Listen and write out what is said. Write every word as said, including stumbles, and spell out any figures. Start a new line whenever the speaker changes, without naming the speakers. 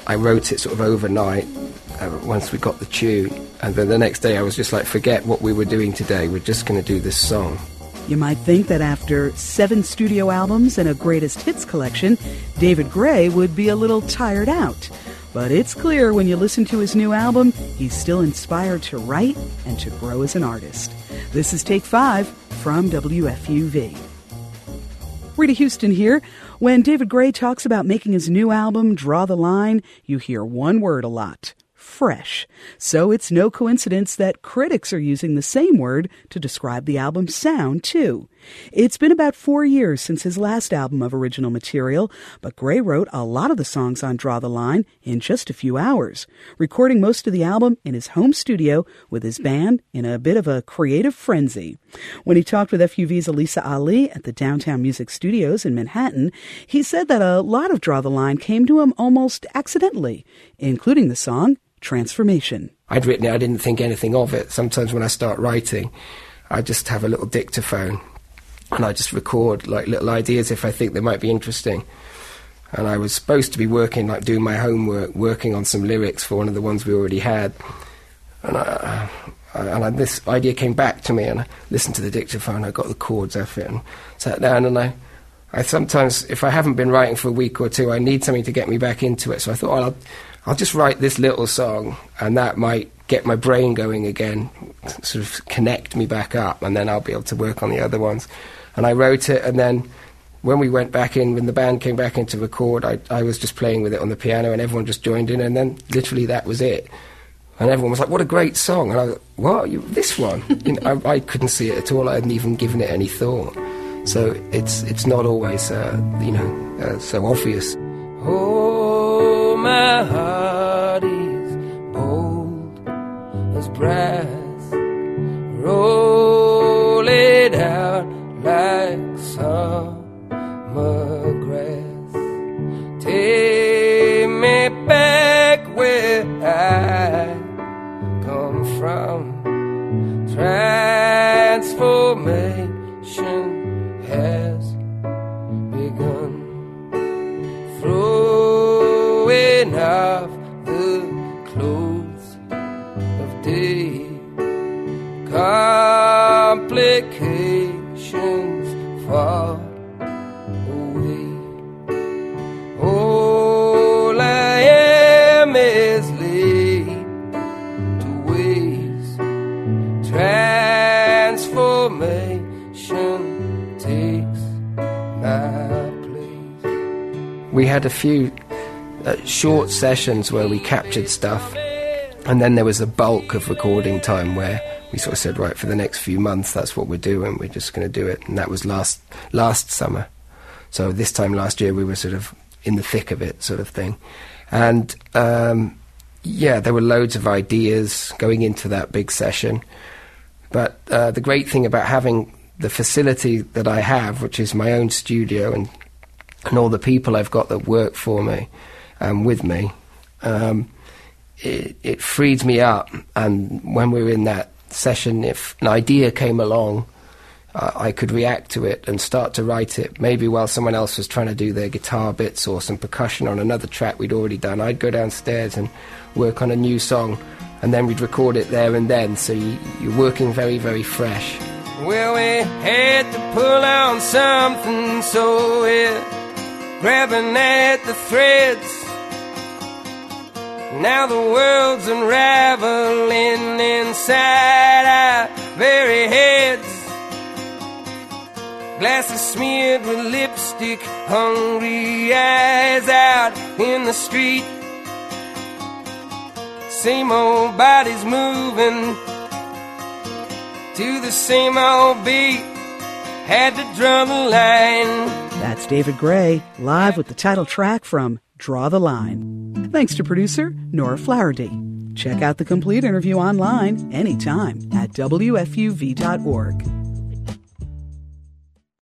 I wrote it sort of overnight uh, once we got the tune, and then the next day I was just like, forget what we were doing today, we're just going to do this song.
You might think that after seven studio albums and a greatest hits collection, David Gray would be a little tired out. But it's clear when you listen to his new album, he's still inspired to write and to grow as an artist. This is Take Five from W F U V. Rita Houston here. When David Gray talks about making his new album, Draw the Line, you hear one word a lot: fresh. So it's no coincidence that critics are using the same word to describe the album's sound, too. It's been about four years since his last album of original material, but Gray wrote a lot of the songs on Draw the Line in just a few hours, recording most of the album in his home studio with his band in a bit of a creative frenzy. When he talked with F U V's Elisa Ali at the Downtown Music Studios in Manhattan, he said that a lot of Draw the Line came to him almost accidentally, including the song Transformation.
I'd written it, I didn't think anything of it. Sometimes when I start writing, I just have a little dictaphone and I just record like little ideas if I think they might be interesting. And I was supposed to be working, like doing my homework, working on some lyrics for one of the ones we already had. And I, I, and I, this idea came back to me, and I listened to the dictaphone, I got the chords off it and sat down, and I, I sometimes, if I haven't been writing for a week or two, I need something to get me back into it. So I thought, well, I'll, I'll just write this little song, and that might get my brain going again, sort of connect me back up, and then I'll be able to work on the other ones. And I wrote it, and then when we went back in, when the band came back in to record, I, I was just playing with it on the piano, and everyone just joined in, and then literally that was it. And everyone was like, what a great song. And I was like, what? You, this one? You know, I, I couldn't see it at all. I hadn't even given it any thought. So it's it's not always, uh, you know, uh, so obvious.
Oh, my heart is bold as brass. Roll it out like summer grass. Take me back where I come from. Transformation has begun. Throwing off the clothes of day. Complications far away. All I am is laid to waste. Transformation takes my place.
We had a few uh, short sessions where we captured stuff, and then there was a bulk of recording time where we sort of said, right, for the next few months, that's what we're doing. We're just going to do it. And that was last last summer. So this time last year, we were sort of in the thick of it, sort of thing. And, um, yeah, there were loads of ideas going into that big session. But uh, the great thing about having the facility that I have, which is my own studio, and, and all the people I've got that work for me, um, with me, um, it, it frees me up. And when we're in that session, if an idea came along, uh, I could react to it and start to write it. Maybe while someone else was trying to do their guitar bits or some percussion on another track we'd already done, I'd go downstairs and work on a new song, and then we'd record it there and then. So you, you're working very, very fresh.
Well, we had to pull on something, so we're grabbing at the threads. Now the world's unraveling inside our very heads. Glasses smeared with lipstick, hungry eyes out in the street. Same old bodies moving to the same old beat. Had to draw the line.
That's David Gray, live with the title track from Draw the Line. Thanks to producer Nora Flaherty. Check out the complete interview online anytime at W F U V dot org.